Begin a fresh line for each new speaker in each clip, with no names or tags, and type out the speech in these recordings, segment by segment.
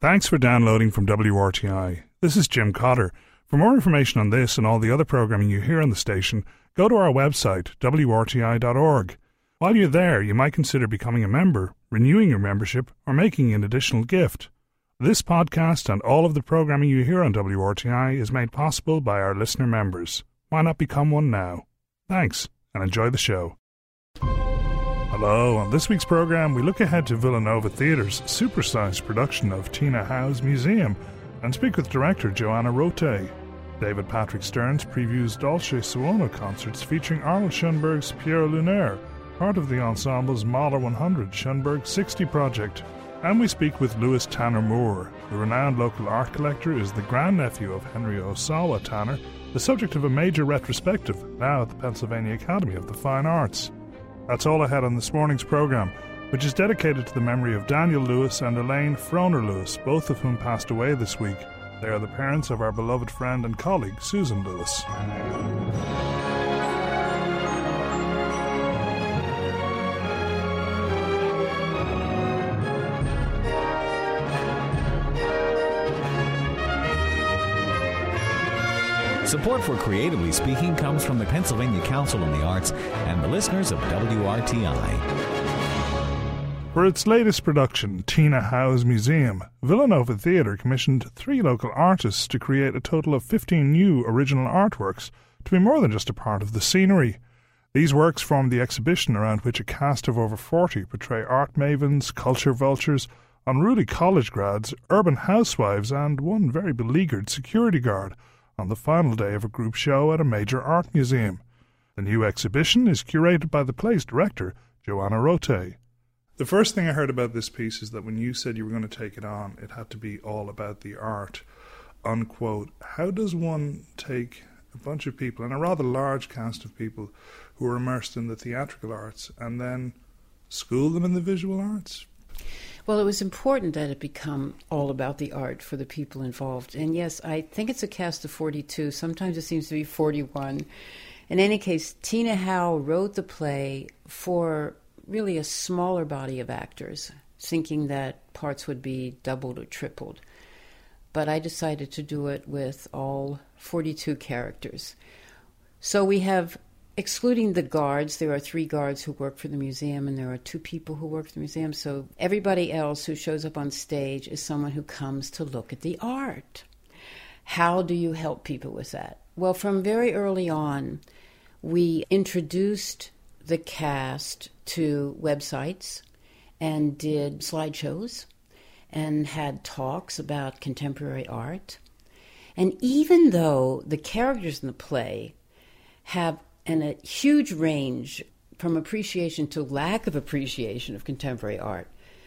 Thanks for downloading from WRTI. This is Jim Cotter. For more information on this and all the other programming you hear on the station, go to our website, wrti.org. While you're there, you might consider becoming a member, renewing your membership, or making an additional gift. This podcast and all of the programming you hear on WRTI is made possible by our listener members. Why not become one now? Thanks, and enjoy the show. Hello, on this week's programme we look ahead to Villanova Theatre's supersized production of Tina Howe's Museum and speak with director Joanna Rote. David Patrick Stearns previews Dolce Suono concerts featuring Arnold Schoenberg's Pierre Lunaire, part of the ensemble's Mahler 100 Schoenberg 60 project. And we speak with Lewis Tanner Moore. The renowned local art collector is the grandnephew of Henry Osawa Tanner, the subject of a major retrospective now at the Pennsylvania Academy of the Fine Arts. That's all ahead on this morning's programme, which is dedicated to the memory of Daniel Lewis and Elaine Froner Lewis, both of whom passed away this week. They are the parents of our beloved friend and colleague, Susan Lewis.
Support for Creatively Speaking comes from the Pennsylvania Council on the Arts and the listeners of WRTI.
For its latest production, Tina Howe's Museum, Villanova Theatre commissioned 3 local artists to create a total of 15 new original artworks to be more than just a part of the scenery. These works form the exhibition around which a cast of over 40 portray art mavens, culture vultures, unruly college grads, urban housewives, and one very beleaguered security guard on the final day of a group show at a major art museum. The new exhibition is curated by the play's director, Joanna Rote. The first thing I heard about this piece is that when you said you were going to take it on, it had to be all about the art, unquote. How does one take a bunch of people, and a rather large cast of people, who are immersed in the theatrical arts, and then school them in the visual arts?
Well, it was important that it become all about the art for the people involved. And yes, I think it's a cast of 42. Sometimes it seems to be 41. In any case, Tina Howe wrote the play for really a smaller body of actors, thinking that parts would be doubled or tripled. But I decided to do it with all 42 characters. So we have, excluding the guards, there are 3 guards who work for the museum, and there are 2 people who work for the museum. So everybody else who shows up on stage is someone who comes to look at the art. How do you help people with that? Well, from very early on, we introduced the cast to websites and did slideshows and had talks about contemporary art. And even though the characters in the play have a huge range from appreciation to lack of appreciation of contemporary art,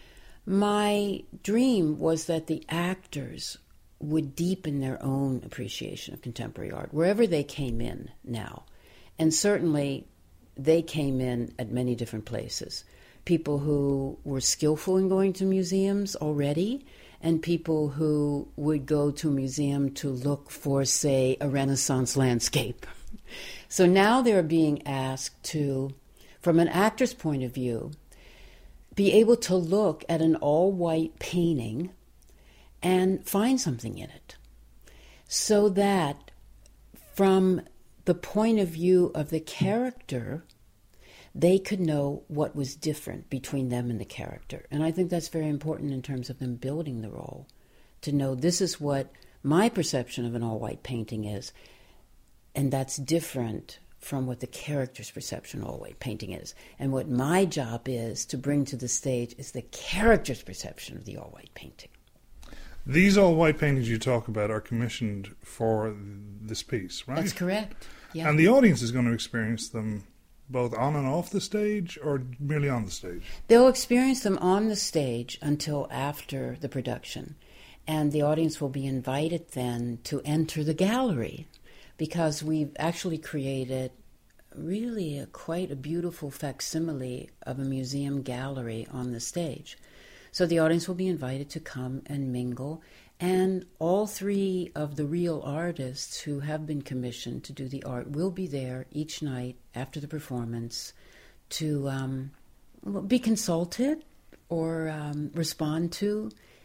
my dream was that the actors would deepen their own appreciation of contemporary art wherever they came in now. And certainly they came in at many different places. People who were skillful in going to museums already, and people who would go to a museum to look for, say, a Renaissance landscape. So now they're being asked to, from an actor's point of view, be able to look at an all-white painting and find something in it. So that from the point of view of the character, they could know what was different between them and the character. And I think that's very important in terms of them building the role, to know this is what my perception of an all-white painting is, and that's different from what the character's perception of all-white painting is. And what my job is to bring to the stage is the character's perception of the all-white painting.
These all-white paintings you talk about are commissioned for this piece, right?
That's correct, yeah.
And the audience is going to experience them both on and off the stage, or merely on the stage?
They'll experience them on the stage until after the production. And the audience will be invited then to enter the gallery, because we've actually created really quite a beautiful facsimile of a museum gallery on the stage. So the audience will be invited to come and mingle, and all 3 of the real artists who have been commissioned to do the art will be there each night after the performance to be consulted or respond to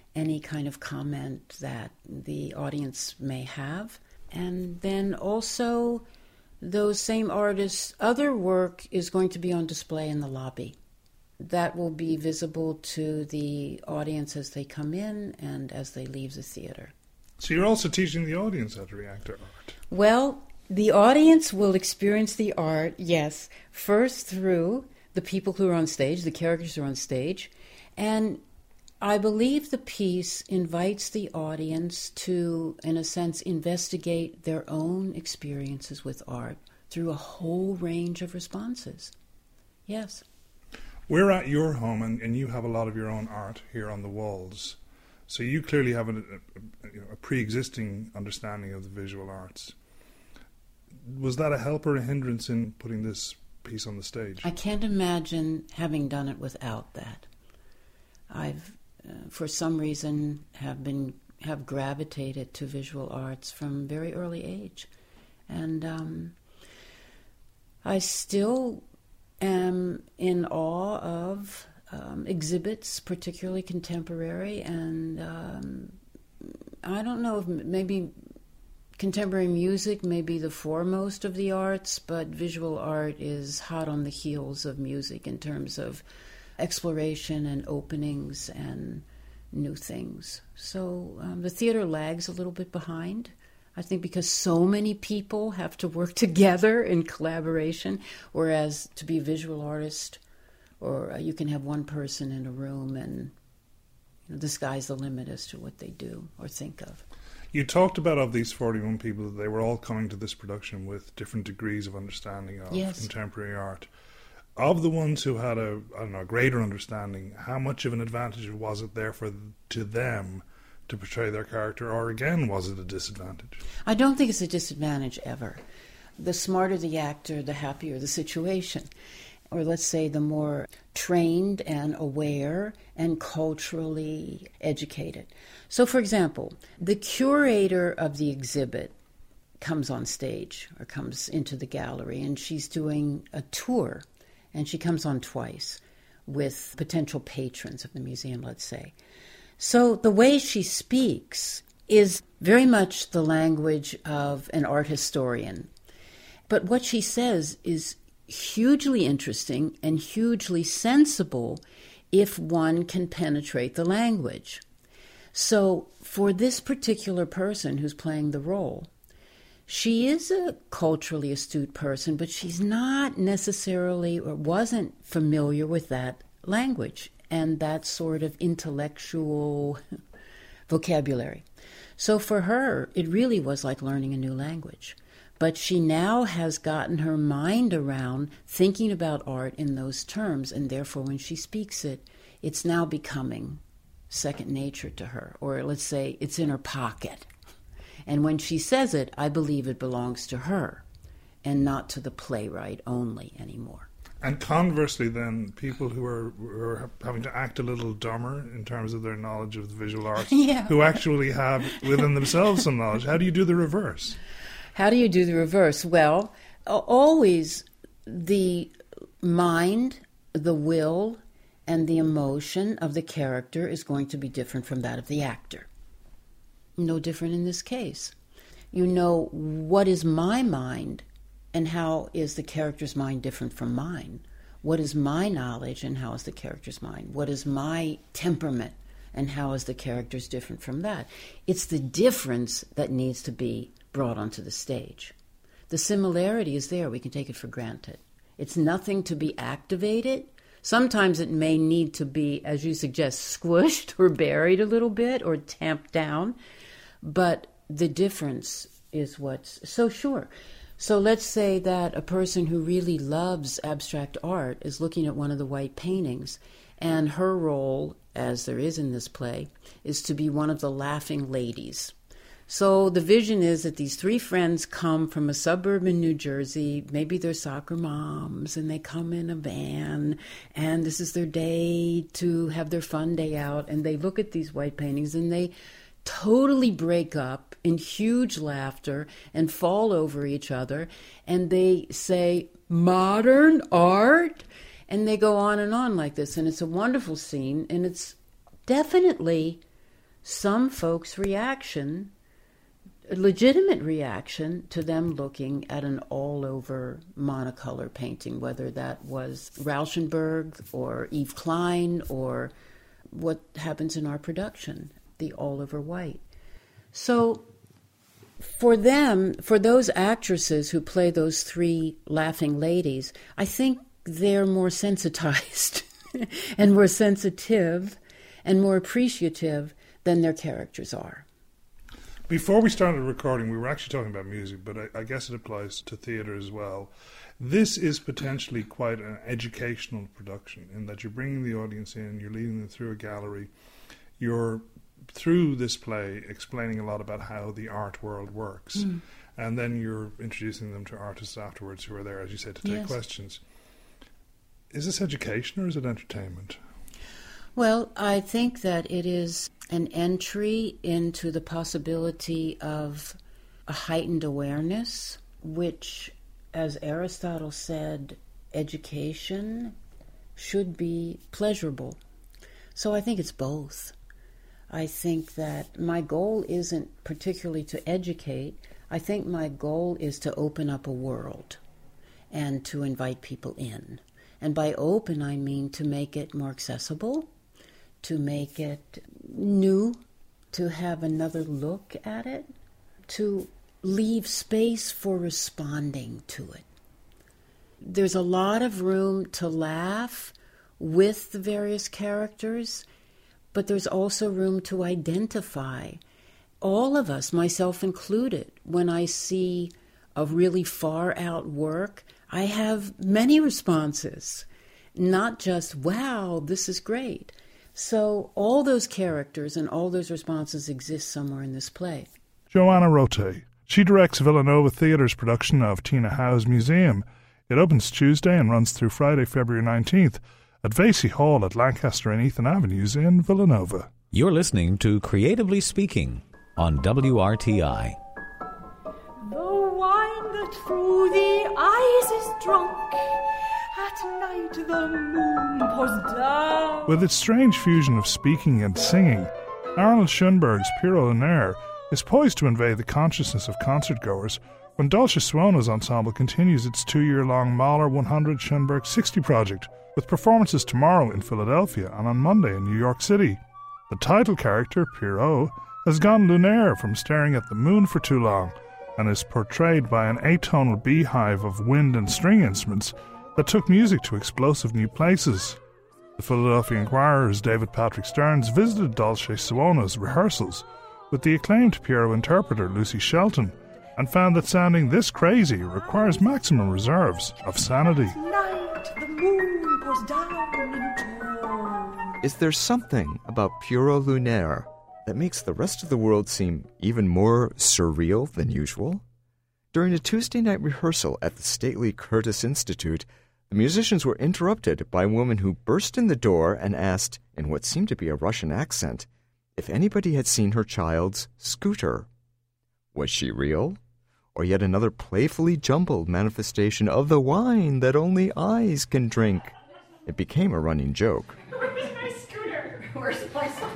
any kind of comment that the audience may have. And then also, those same artists' other work is going to be on display in the lobby. That will be visible to the audience as they come in and as they leave the theater.
So you're also teaching the audience how to react to art?
Well, the audience will experience the art, yes, first through the people who are on stage, the characters who are on stage, and I believe the piece invites the audience to, in a sense, investigate their own experiences with art through a whole range of responses. Yes.
We're at your home, and you have a lot of your own art here on the walls. So you clearly have a pre-existing understanding of the visual arts. Was that a help or a hindrance in putting this piece on the stage?
I can't imagine having done it without that. I've, for some reason, have gravitated to visual arts from very early age, and I still am in awe of exhibits, particularly contemporary, and I don't know if maybe contemporary music may be the foremost of the arts, but visual art is hot on the heels of music in terms of exploration and openings and new things. So the theater lags a little bit behind, I think, because so many people have to work together in collaboration, whereas to be a visual artist, or you can have one person in a room and the sky's the limit as to what they do or think of.
You talked about, of these 41 people, that they were all coming to this production with different degrees of understanding of contemporary art. Of the ones who had a greater understanding, how much of an advantage was it there to them to portray their character, or again, was it a disadvantage?
I don't think it's a disadvantage ever. The smarter the actor, the happier the situation. Or let's say the more trained and aware and culturally educated. So, for example, the curator of the exhibit comes on stage or comes into the gallery, and she's doing a tour, and she comes on twice with potential patrons of the museum, let's say. So the way she speaks is very much the language of an art historian. But what she says is hugely interesting and hugely sensible if one can penetrate the language. So for this particular person who's playing the role, she is a culturally astute person, but she's not necessarily or wasn't familiar with that language and that sort of intellectual vocabulary. So for her, it really was like learning a new language. But she now has gotten her mind around thinking about art in those terms, and therefore when she speaks it, it's now becoming second nature to her, or let's say it's in her pocket. And when she says it, I believe it belongs to her and not to the playwright only anymore.
And conversely then, people who are having to act a little dumber in terms of their knowledge of the visual arts, who actually have within themselves some knowledge, how do you do the reverse?
How do you do the reverse? Well, always the mind, the will, and the emotion of the character is going to be different from that of the actor. No different in this case. You know, what is my mind and how is the character's mind different from mine? What is my knowledge and how is the character's mind? What is my temperament and how is the character's different from that? It's the difference that needs to be brought onto the stage. The similarity is there. We can take it for granted. It's nothing to be activated. Sometimes it may need to be, as you suggest, squished or buried a little bit or tamped down. But the difference is what's so sure. So let's say that a person who really loves abstract art is looking at one of the white paintings, and her role, as there is in this play, is to be one of the laughing ladies. So the vision is that these three friends come from a suburb in New Jersey. Maybe they're soccer moms, and they come in a van, and this is their day to have their fun day out, and they look at these white paintings, and they totally break up in huge laughter and fall over each other, and they say, "Modern art?" And they go on and on like this, and it's a wonderful scene, and it's definitely some folks' reaction, a legitimate reaction to them looking at an all-over monocolor painting, whether that was Rauschenberg or Yves Klein or what happens in our production, the all-over white. So for them, for those actresses who play those three laughing ladies, I think they're more sensitized and more sensitive and more appreciative than their characters are.
Before we started recording, we were actually talking about music, but I guess it applies to theatre as well. This is potentially quite an educational production in that you're bringing the audience in, you're leading them through a gallery, you're, through this play, explaining a lot about how the art world works. And then you're introducing them to artists afterwards who are there, as you said, to take questions. Is this education or is it entertainment?
Well, I think that it is an entry into the possibility of a heightened awareness, which, as Aristotle said, education should be pleasurable. So I think it's both. I think that my goal isn't particularly to educate. I think my goal is to open up a world and to invite people in. And by open, I mean to make it more accessible, to make it new, to have another look at it, to leave space for responding to it. There's a lot of room to laugh with the various characters, but there's also room to identify. All of us, myself included, when I see a really far-out work, I have many responses, not just, wow, this is great. So all those characters and all those responses exist somewhere in this play.
Joanna Rote. She directs Villanova Theatre's production of Tina Howe's Museum. It opens Tuesday and runs through Friday, February 19th at Vasey Hall at Lancaster and Ethan Avenues in Villanova.
You're listening to Creatively Speaking on WRTI.
The wine that through the eyes is drunk, at night the moon pours down.
With its strange fusion of speaking and singing, Arnold Schoenberg's Pierrot Lunaire is poised to invade the consciousness of concertgoers when Dolce Suono's ensemble continues its 2-year-long Mahler 100 Schoenberg 60 project, with performances tomorrow in Philadelphia and on Monday in New York City. The title character, Pierrot, has gone lunaire from staring at the moon for too long and is portrayed by an atonal beehive of wind and string instruments that took music to explosive new places. The Philadelphia Inquirer's David Patrick Stearns visited Dolce Suono's rehearsals with the acclaimed Pierrot interpreter Lucy Shelton and found that sounding this crazy requires maximum reserves of sanity.
Night the moon pours down into.
Is there something about Pierrot Lunaire that makes the rest of the world seem even more surreal than usual? During a Tuesday night rehearsal at the stately Curtis Institute, the musicians were interrupted by a woman who burst in the door and asked, in what seemed to be a Russian accent, if anybody had seen her child's scooter. Was she real? Or yet another playfully jumbled manifestation of the wine that only eyes can drink? It became a running joke.
Where's my scooter? Where's my scooter?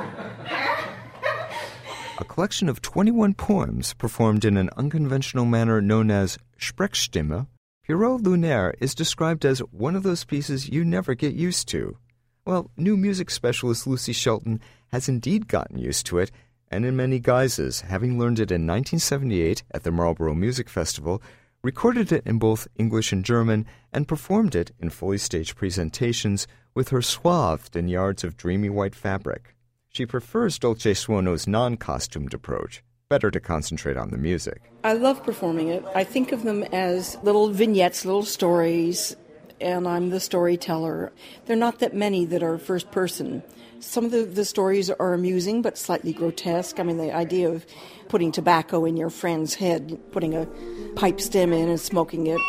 A collection of 21 poems performed in an unconventional manner known as Sprechstimme, Pierrot Lunaire is described as one of those pieces you never get used to. Well, new music specialist Lucy Shelton has indeed gotten used to it, and in many guises, having learned it in 1978 at the Marlborough Music Festival, recorded it in both English and German, and performed it in fully staged presentations with her swathed in yards of dreamy white fabric. She prefers Dolce Suono's non-costumed approach. Better to concentrate on the music.
I love performing it. I think of them as little vignettes, little stories, and I'm the storyteller. There are not that many that are first person. Some of the stories are amusing but slightly grotesque. I mean, the idea of putting tobacco in your friend's head, putting a pipe stem in and smoking it.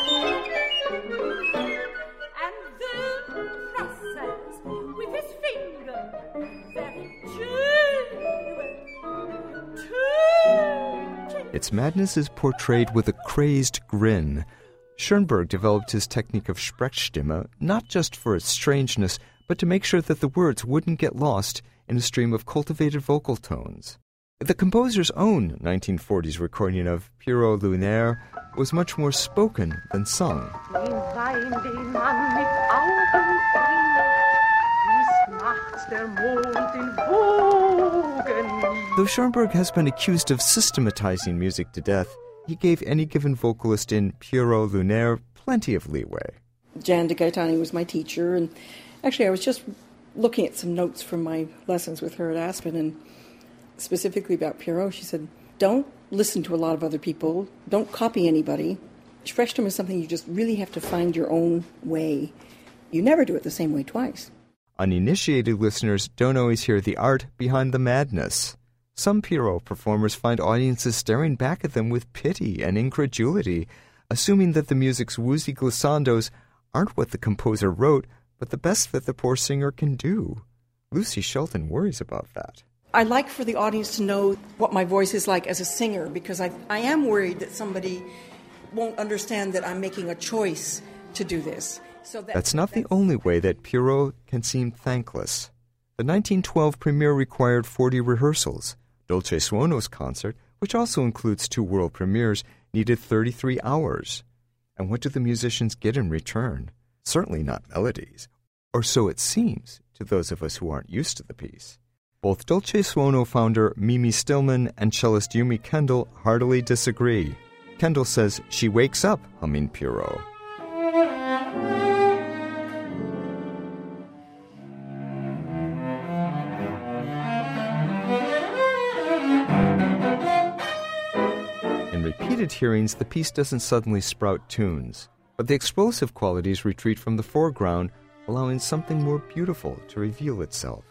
Its madness is portrayed with a crazed grin. Schoenberg developed his technique of Sprechstimme not just for its strangeness, but to make sure that the words wouldn't get lost in a stream of cultivated vocal tones. The composer's own 1940s recording of Pierrot Lunaire was much more spoken than sung. Though Schoenberg has been accused of systematizing music to death, he gave any given vocalist in Pierrot Lunaire plenty of leeway.
Jan de Gaetani was my teacher, and actually I was just looking at some notes from my lessons with her at Aspen, and specifically about Pierrot, she said, don't listen to a lot of other people, don't copy anybody. Sprechstimme is something you just really have to find your own way. You never do it the same way twice.
Uninitiated listeners don't always hear the art behind the madness. Some Pierrot performers find audiences staring back at them with pity and incredulity, assuming that the music's woozy glissandos aren't what the composer wrote, but the best that the poor singer can do. Lucy Shelton worries about that.
I like for the audience to know what my voice is like as a singer, because I am worried that somebody won't understand that I'm making a choice to do this. So
that's not the only way that Pierrot can seem thankless. The 1912 premiere required 40 rehearsals. Dolce Suono's concert, which also includes 2 world premieres, needed 33 hours. And what do the musicians get in return? Certainly not melodies. Or so it seems to those of us who aren't used to the piece. Both Dolce Suono founder Mimi Stillman and cellist Yumi Kendall heartily disagree. Kendall says she wakes up humming Pierrot. In repeated hearings, the piece doesn't suddenly sprout tunes, but the explosive qualities retreat from the foreground, allowing something more beautiful to reveal itself.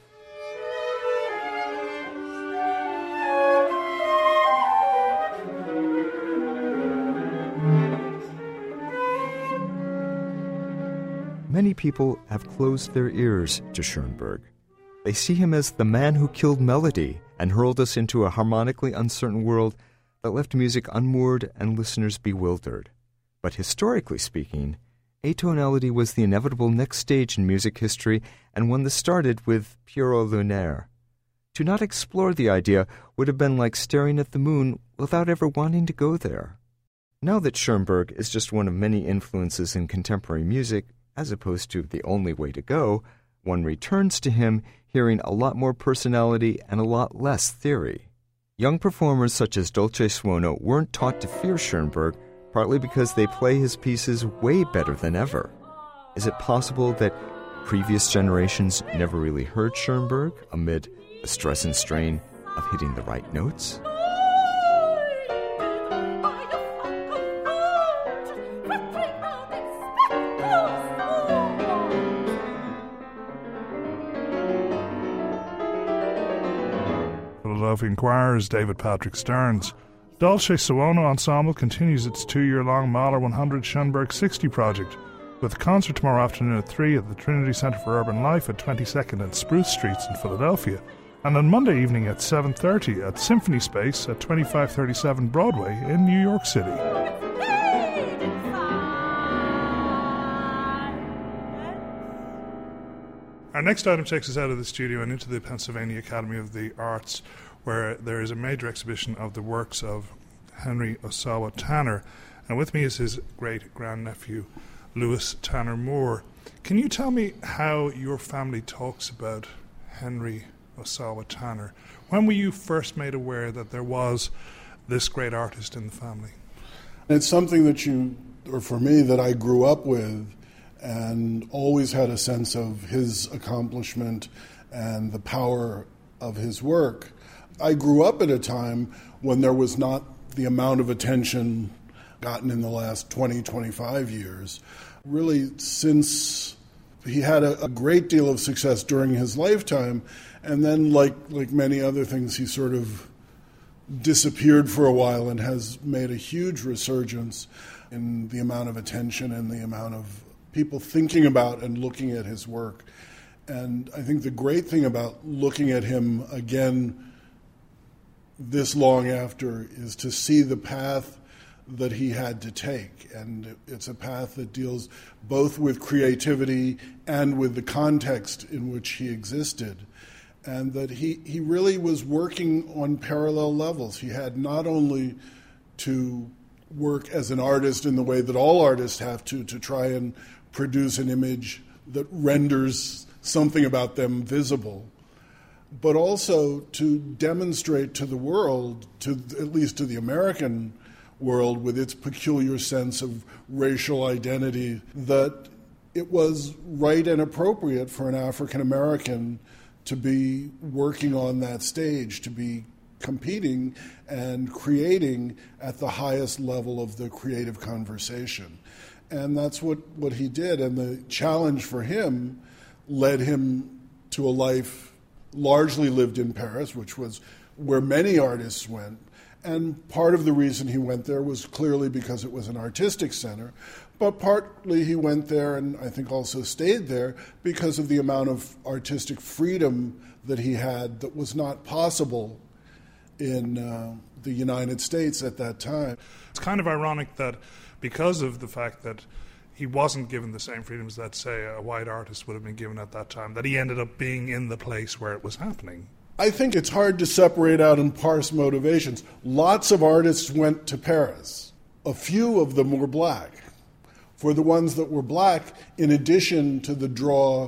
Many people have closed their ears to Schoenberg. They see him as the man who killed melody and hurled us into a harmonically uncertain world that left music unmoored and listeners bewildered. But historically speaking, atonality was the inevitable next stage in music history, and one that started with Pierrot Lunaire. To not explore the idea would have been like staring at the moon without ever wanting to go there. Now that Schoenberg is just one of many influences in contemporary music, as opposed to the only way to go, one returns to him hearing a lot more personality and a lot less theory. Young performers such as Dolce Suono weren't taught to fear Schoenberg, partly because they play his pieces way better than ever. Is it possible that previous generations never really heard Schoenberg amid the stress and strain of hitting the right notes?
Philadelphia Inquirer's David Patrick Stearns. Dolce Suono Ensemble continues its 2-year-long Mahler 100 Schoenberg 60 project, with a concert tomorrow afternoon at 3 at the Trinity Center for Urban Life at 22nd and Spruce Streets in Philadelphia, and on Monday evening at 7:30 at Symphony Space at 2537 Broadway in New York City. Our next item takes us out of the studio and into the Pennsylvania Academy of the Arts, where there is a major exhibition of the works of Henry Ossawa Tanner. And with me is his great-grandnephew, Lewis Tanner Moore. Can you tell me how your family talks about Henry Ossawa Tanner? When were you first made aware that there was this great artist in the family?
It's something that for me, that I grew up with, and always had a sense of his accomplishment and the power of his work. I grew up at a time when there was not the amount of attention gotten in the last 20, 25 years. Really, since he had a great deal of success during his lifetime, and then like many other things, he sort of disappeared for a while and has made a huge resurgence in the amount of attention and the amount of people thinking about and looking at his work. And I think the great thing about looking at him again this long after is to see the path that he had to take. And it's a path that deals both with creativity and with the context in which he existed. and that he really was working on parallel levels. He had not only to work as an artist in the way that all artists have to try and produce an image that renders something about them visible, but also to demonstrate to the world, at least to the American world with its peculiar sense of racial identity, that it was right and appropriate for an African American to be working on that stage, to be competing and creating at the highest level of the creative conversation. And that's what he did. And the challenge for him led him to a life largely lived in Paris, which was where many artists went. And part of the reason he went there was clearly because it was an artistic center, but partly he went there and I think also stayed there because of the amount of artistic freedom that he had that was not possible in the United States at that time.
It's kind of ironic that because of the fact that he wasn't given the same freedoms that, say, a white artist would have been given at that time, that he ended up being in the place where it was happening.
I think it's hard to separate out and parse motivations. Lots of artists went to Paris. A few of them were black. For the ones that were black, in addition to the draw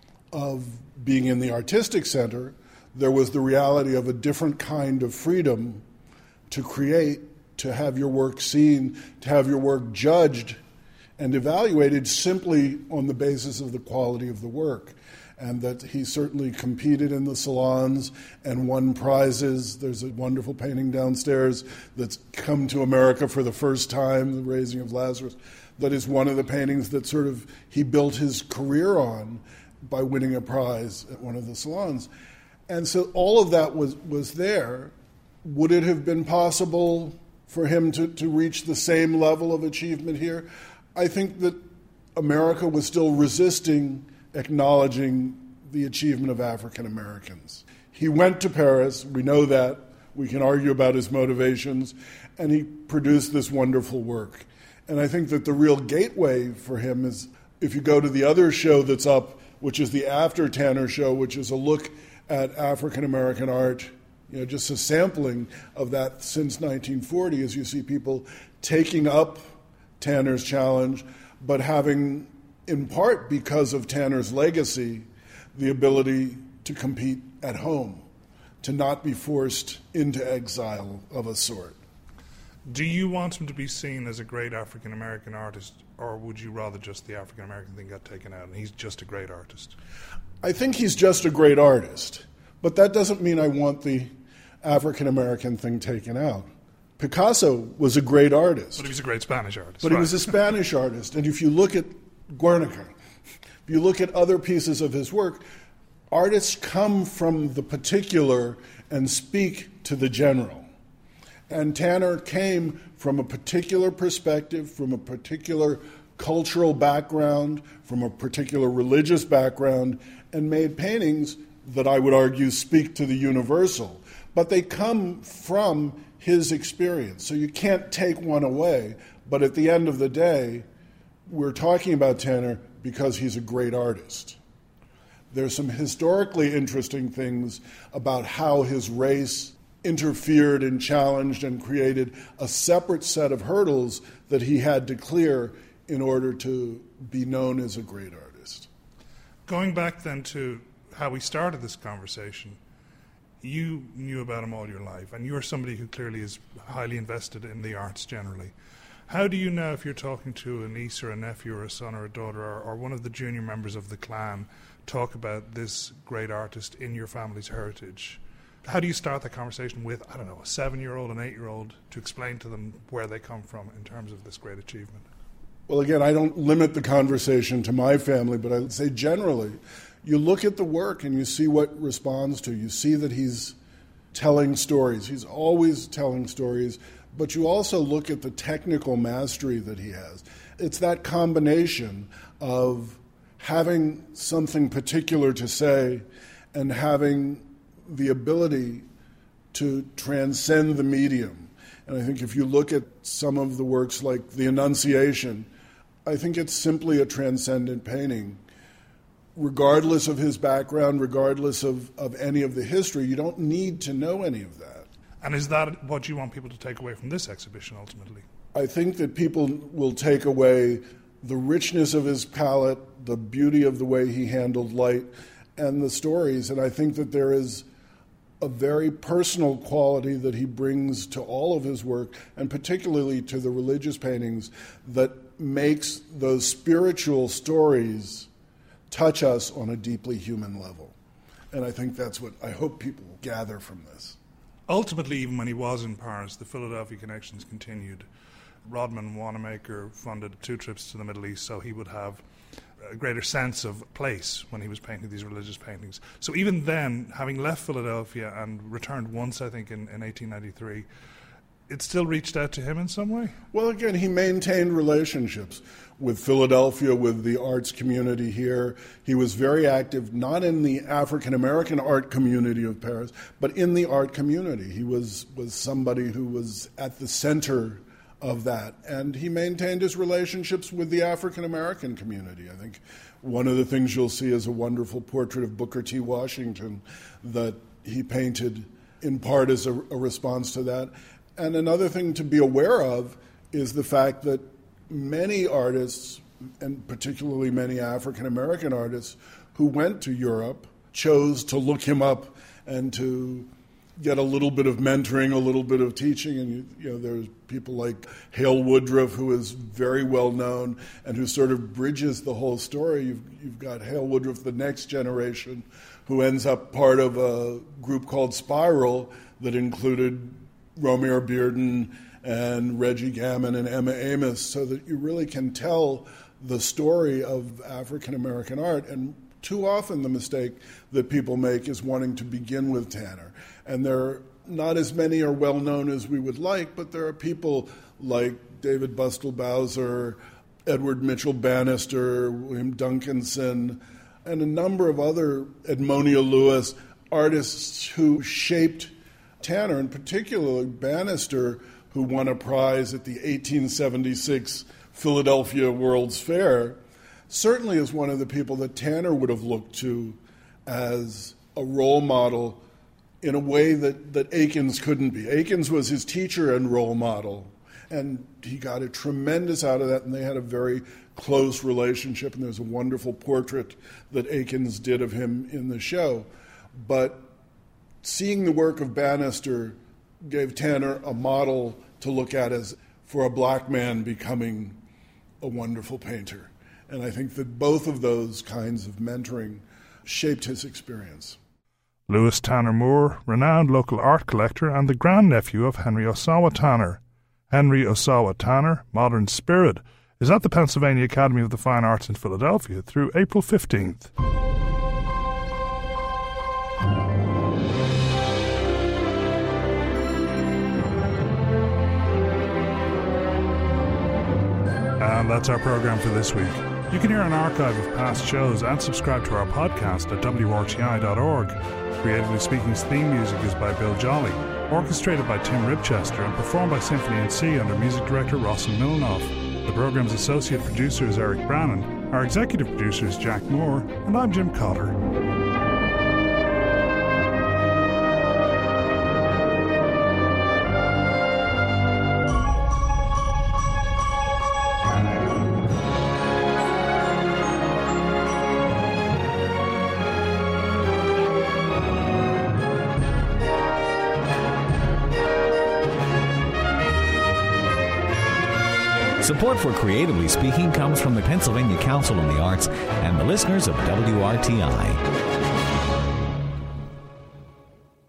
of being in the artistic center, there was the reality of a different kind of freedom to create, to have your work seen, to have your work judged and evaluated simply on the basis of the quality of the work. And that he certainly competed in the salons and won prizes. There's a wonderful painting downstairs that's come to America for the first time, The Raising of Lazarus, that is one of the paintings that sort of he built his career on by winning a prize at one of the salons. And so all of that was there. Would it have been possible for him to reach the same level of achievement here? I think that America was still resisting acknowledging the achievement of African Americans. He went to Paris, we know that, we can argue about his motivations, and he produced this wonderful work. And I think that the real gateway for him is, if you go to the other show that's up, which is the After Tanner show, which is a look at African American art, just a sampling of that since 1940, as you see people taking up Tanner's challenge, but having, in part because of Tanner's legacy, the ability to compete at home, to not be forced into exile of a sort.
Do you want him to be seen as a great African-American artist, or would you rather just the African-American thing got taken out and he's just a great artist?
I think he's just a great artist, but that doesn't mean I want the African-American thing taken out. Picasso was a great artist.
But he was a great Spanish artist.
But he was a Spanish artist, and if you look at Guernica, if you look at other pieces of his work, artists come from the particular and speak to the general. And Tanner came from a particular perspective, from a particular cultural background, from a particular religious background, and made paintings that I would argue speak to the universal. But they come from his experience. So you can't take one away, but at the end of the day, we're talking about Tanner because he's a great artist. There's some historically interesting things about how his race interfered and challenged and created a separate set of hurdles that he had to clear in order to be known as a great artist.
Going back then to how we started this conversation, you knew about him all your life, and you're somebody who clearly is highly invested in the arts generally. How do you now, if you're talking to a niece or a nephew or a son or a daughter or one of the junior members of the clan, talk about this great artist in your family's heritage? How do you start that conversation with, a 7-year-old, an 8-year-old, to explain to them where they come from in terms of this great achievement?
Well, again, I don't limit the conversation to my family, but I would say generally, you look at the work and you see what responds to. You see that he's telling stories. He's always telling stories, but you also look at the technical mastery that he has. It's that combination of having something particular to say and having the ability to transcend the medium. And I think if you look at some of the works like The Annunciation, I think it's simply a transcendent painting. regardless of his background, regardless of any of the history, you don't need to know any of that.
And is that what you want people to take away from this exhibition, ultimately?
I think that people will take away the richness of his palette, the beauty of the way he handled light, and the stories. And I think that there is a very personal quality that he brings to all of his work, and particularly to the religious paintings, that makes those spiritual stories touch us on a deeply human level. And I think that's what I hope people gather from this.
Ultimately, even when he was in Paris, the Philadelphia connections continued. Rodman Wanamaker funded 2 trips to the Middle East so he would have a greater sense of place when he was painting these religious paintings. So even then, having left Philadelphia and returned once, I think, in 1893, it still reached out to him in some way?
Well, again, he maintained relationships with Philadelphia, with the arts community here. He was very active, not in the African-American art community of Paris, but in the art community. He was somebody who was at the center of that. And he maintained his relationships with the African-American community. I think one of the things you'll see is a wonderful portrait of Booker T. Washington that he painted in part as a response to that. And another thing to be aware of is the fact that many artists, and particularly many African-American artists who went to Europe, chose to look him up and to get a little bit of mentoring, a little bit of teaching. And there's people like Hale Woodruff, who is very well known and who sort of bridges the whole story. You've got Hale Woodruff, the next generation, who ends up part of a group called Spiral that included Romare Bearden and Reggie Gammon and Emma Amos, so that you really can tell the story of African-American art. And too often the mistake that people make is wanting to begin with Tanner. And there are not as many are well known as we would like, but there are people like David Bustle Bowser, Edward Mitchell Bannister, William Duncanson, and a number of other, Edmonia Lewis, artists who shaped Tanner, and particularly Bannister, who won a prize at the 1876 Philadelphia World's Fair, certainly is one of the people that Tanner would have looked to as a role model in a way that Akins couldn't be. Akins was his teacher and role model, and he got a tremendous out of that, and they had a very close relationship, and there's a wonderful portrait that Akins did of him in the show. But seeing the work of Bannister gave Tanner a model to look at as for a black man becoming a wonderful painter. And I think that both of those kinds of mentoring shaped his experience.
Lewis Tanner Moore, renowned local art collector and the grandnephew of Henry Ossawa Tanner. Henry Ossawa Tanner, Modern Spirit, is at the Pennsylvania Academy of the Fine Arts in Philadelphia through April 15th. And that's our program for this week. You can hear an archive of past shows and subscribe to our podcast at wrti.org. Creatively Speaking's theme music is by Bill Jolly, orchestrated by Tim Ribchester and performed by Symphony NC under music director Rossen Milanoff. The program's associate producer is Eric Brannon, our executive producer is Jack Moore, and I'm Jim Cotter.
Support for Creatively Speaking comes from the Pennsylvania Council on the Arts and the listeners of WRTI.